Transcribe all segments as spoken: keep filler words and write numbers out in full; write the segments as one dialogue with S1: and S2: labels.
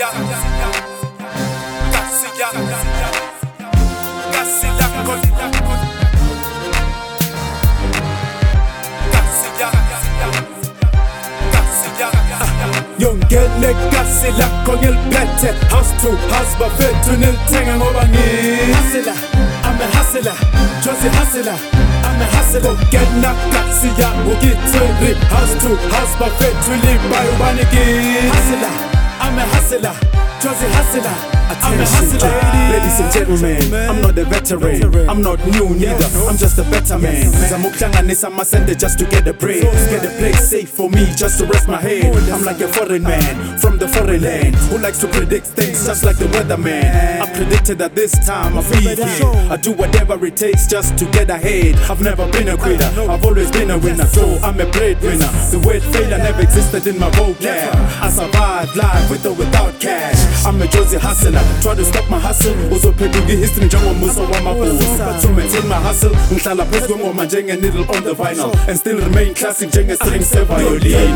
S1: Yongene kasi lakho ngiliphethe house to house bafethu nilithenga ngoba ngihasela I'm a hustler Josie hustler I'm a hustler Ngena kasi ya ukithwele house to house bafethu libayo baniki hustler I'm a hustler Josie hustler I'm a hustler. Ladies and gentlemen, I'm not a veteran, I'm not new neither, I'm just a better man. Zamuklanganisa masente just to get a break, get a place safe for me just to rest my head. I'm like a foreign man from the foreign land who likes to predict things just like the weatherman. I predicted that this time I'll be here. I do whatever it takes just to get ahead. I've never been a quitter, I've always been a winner. So I'm a breadwinner. The word failure never existed in my vocab. I survived life with or without cash. I'm a Josie hustler. Try to stop my hustle, uzophenduka history njengombuso wamabuso. To maintain my hustle, ngihlala phezu kwengoma njenge needle on the vinyl and still remain classic njenge string seviolin.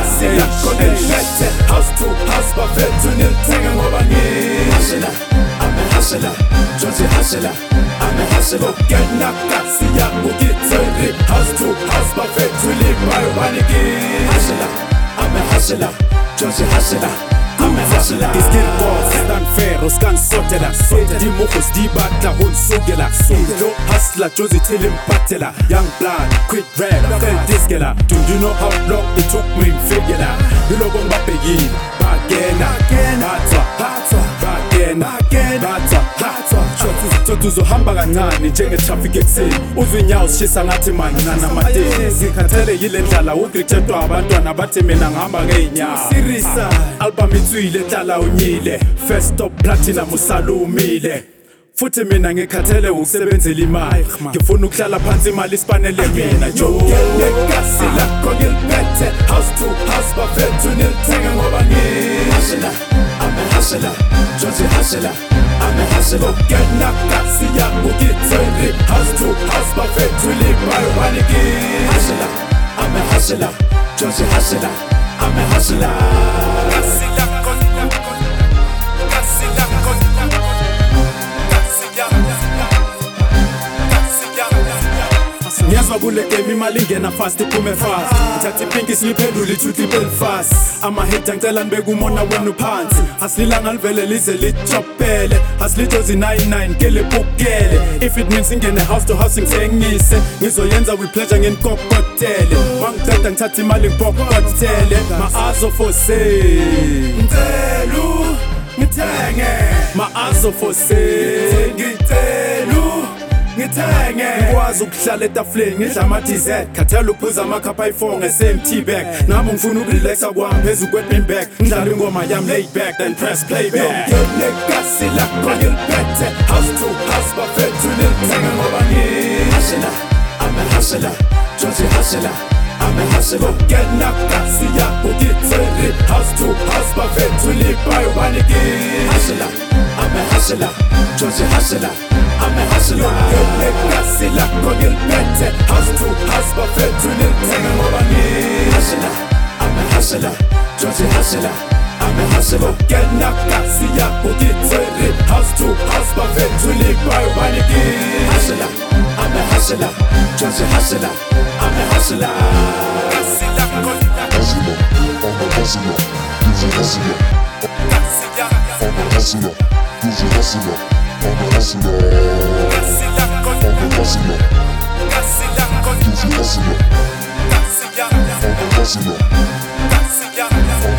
S1: House to house bafethu nilithenga ngoba ngihasela. I'm a hustler, Josie hustler. I'm a hustler. Ngena kasi ya ukithwele house to house bafethu libayo baniki hustler. I'm a hustler, Josie hustler. I'm a hustler. Iskill boss, stand fair, uskan sotela. Di mokos di batla hun sugela. Lo hustler, Josie till him batela. Young blood, quick red, fed diskela. Do you know how long it took me to figure that? You know what begin, bagena, batwa, batwa, bagena, batwa, batwa. Tuzohamba kancane njenge traffic ekuseni uzwe inyawo sishisa ngathi manje nanamateni ngikhathele yile ndlala ukrithetwa abantwana bathi mina ngihamba ngeenyawo sirisa album itswile hlala unyile first stop platinum usalumile futhi mina ngikhathele ukusebenzela imali ngifuna ukuhlala phansi imali isipanele mina ngiyekasi lakho ngiliphethe house to house bafethu nilithenga ngoba ngihasela I'm a hustler Josie hustler I'm a hustler Ngena kasi ya ukithwele house to house bafethu libayo baniki hustler I'm a hustler Josie hustler I'm a hustler kasi lakho kasi lakho ngiyazwa kule game imali ingena fast iphume fast ngithatha ipinki siyiphendule ithuthi belfast amaheda ngicela nibeke umona wenu phansi asililanga livele lize lichopele asilitozi ninety-nine kele bukele if it means ingene house to house ngithengise ngizoyenza with pleasure ngenkokotele mangiceda ngithatha imali ngipokotele ma-azo for sale ngicelu ngithenge ma-azo for sale ngicelu ngithenge ngikwazi ukuhlala etafuleni ngidla ama-dessert khathela ukuphuza amakhapha ayi-four nge-same tea bag nami ngifuna ukurelaxa kwami phezu kwe-beanbag ngidlala ingoma yami laid back then press playback ngekasi lakho ngiliphethe house to house bafethu nilithenga ngoba ngihasela I'm a hustler Josie hustler I'm a hustler ngena kasi ya ukithwele house to house bafethu libayo baniki hustler I'm a hustler Josie hustler I'm a hustler ngekasi lakho ngiliphethe house to house bafethu nilithenga ngoba ngihasela I'm a hustler Josie hustler I'm a hustler ngena kasi ya ukithwele house to house bafethu libayo baniki hustler I'm a hustler Josie hustler I'm a hustler kasi lakho
S2: hustler I'm a hustler Josie hustler I'm a hustler Josie hustler I'm a hustler I'm a hustler Josie hustler I'm a hustler